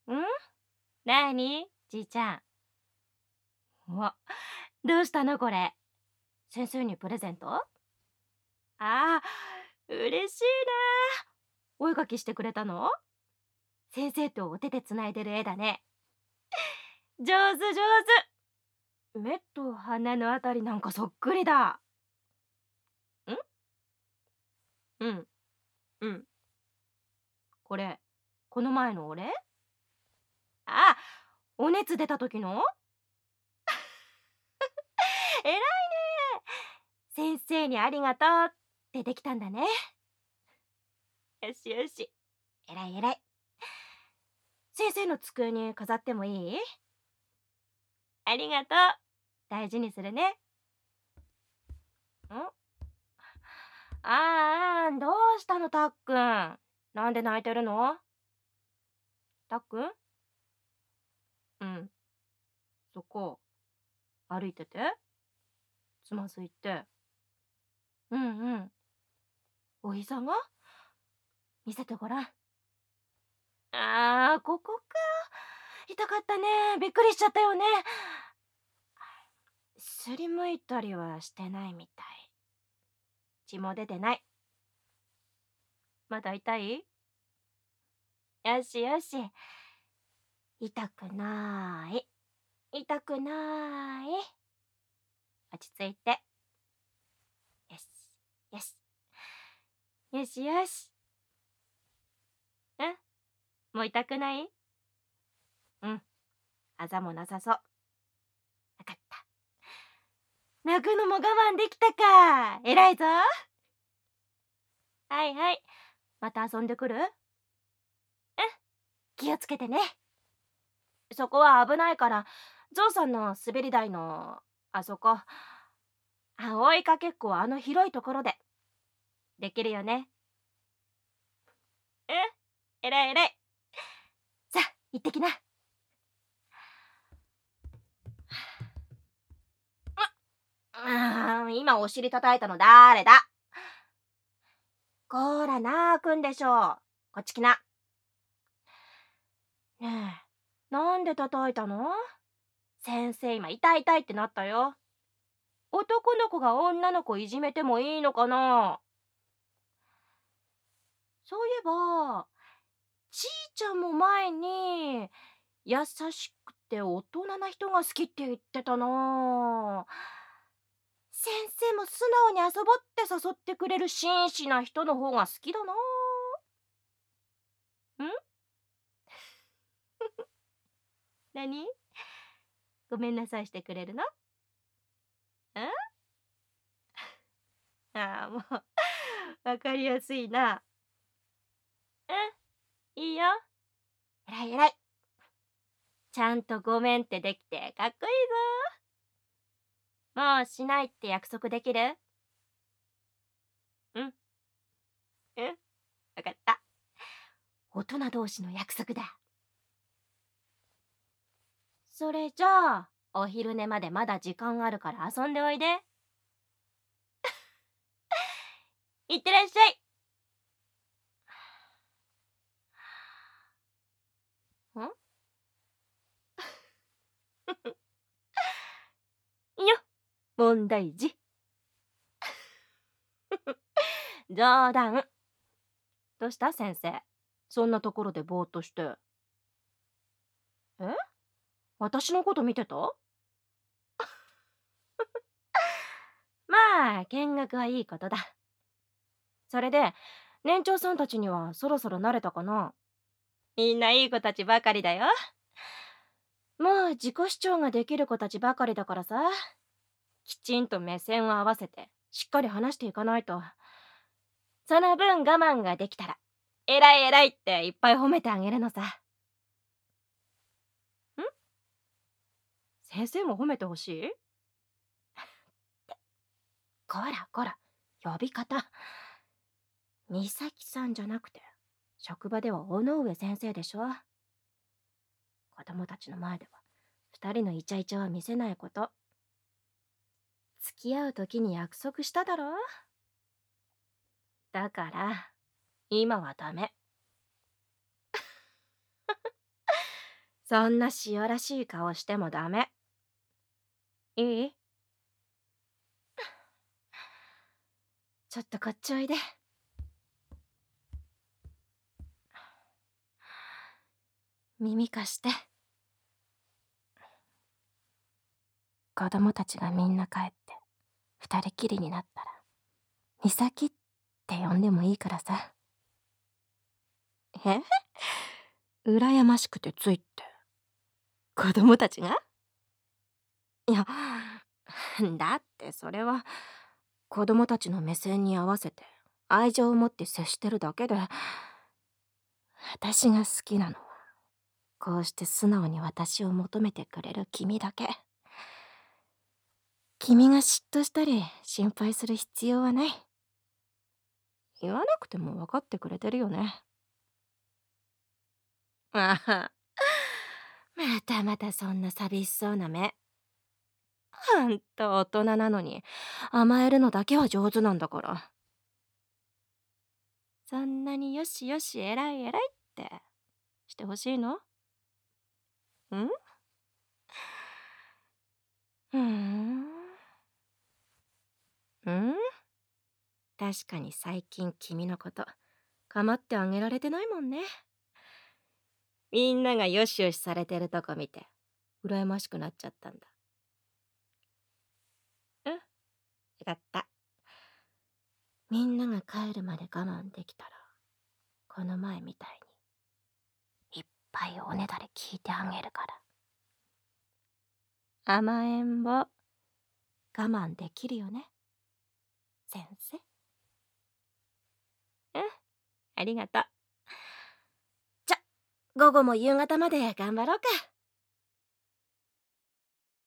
ん？なにじいちゃん。うわ、どうしたのこれ。先生にプレゼント？ああ、嬉しいな。お絵かきしてくれたの？先生とお手でつないでる絵だね。上手上手。目と鼻のあたりなんかそっくりだ。ん？うん、うん。これ、この前の俺？あ、お熱出た時の？偉いね。先生にありがとうってできたんだね。よしよし。偉い偉い。先生の机に飾ってもいい？ありがとう。大事にするね。どうしたのたっくん。なんで泣いてるの？たっくん？うん。そこ、歩いてて。つまずいて。うんうん。お膝が？見せてごらん。ここか。痛かったね。びっくりしちゃったよね。すりむいたりはしてないみたい。血も出てない。まだ痛い？よしよし。痛くない。痛くない。落ち着いて。よし、よし。よしよし。もう痛くない？うん。あざもなさそう。わかった。泣くのも我慢できたか。偉いぞ。はいはい。また遊んでくる？気をつけてね。そこは危ないから、ゾウさんの滑り台の、あそこ。追いかけっこはあの広いところで。できるよね。偉い偉い。さあ、行ってきな。今お尻叩いたの誰だ？こら、なあくんでしょ。こっち来な。ねえ、なんで叩いたの？先生今痛い痛いってなったよ。男の子が女の子いじめてもいいのかな？そういえば、ちーちゃんも前に優しくて大人な人が好きって言ってたな。先生も素直に遊ぼうって誘ってくれる紳士な人の方が好きだな。ん？何？ごめんなさいしてくれるの？もうわかりやすいな。いいよ。えらいえらい。ちゃんとごめんってできてかっこいいぞ。もうしないって約束できる？うん。わかった。大人同士の約束だ。それじゃあ、お昼寝までまだ時間あるから遊んでおいで。いってらっしゃい。ん？いや、問題児。冗談。どうした先生。そんなところでぼーっとして。私のこと見てた？まあ、見学はいいことだ。それで、年長さんたちにはそろそろ慣れたかな？みんないい子たちばかりだよ。もう自己主張ができる子たちばかりだからさ。きちんと目線を合わせて、しっかり話していかないと。その分我慢ができたら、偉い偉いっていっぱい褒めてあげるのさ。先生も褒めてほしい？こらこら、呼び方。美咲さんじゃなくて、職場では尾上先生でしょ。子供たちの前では、二人のイチャイチャは見せないこと。付き合う時に約束しただろ。だから、今はダメ。 そんな塩らしい顔してもダメ。いい？ちょっとこっちおいで。耳貸して。子供たちがみんな帰って二人きりになったら、美咲って呼んでもいいからさ。え？羨ましくてついって。子供たちが？いや、だってそれは子供たちの目線に合わせて愛情を持って接してるだけで、私が好きなのはこうして素直に私を求めてくれる君だけ。君が嫉妬したり心配する必要はない。言わなくても分かってくれてるよね。あは、またまたそんな寂しそうな目。ほんと大人なのに甘えるのだけは上手なんだから。そんなによしよし偉い偉いってしてほしいの？ん？ふーん。確かに最近君のこと構ってあげられてないもんね。みんながよしよしされてるとこ見て羨ましくなっちゃったんだ。うん、よかった。みんなが帰るまで我慢できたら、この前みたいにいっぱいおねだり聞いてあげるから。甘えん坊、我慢できるよね、先生。うん、ありがとう。じゃ、午後も夕方まで頑張ろうか。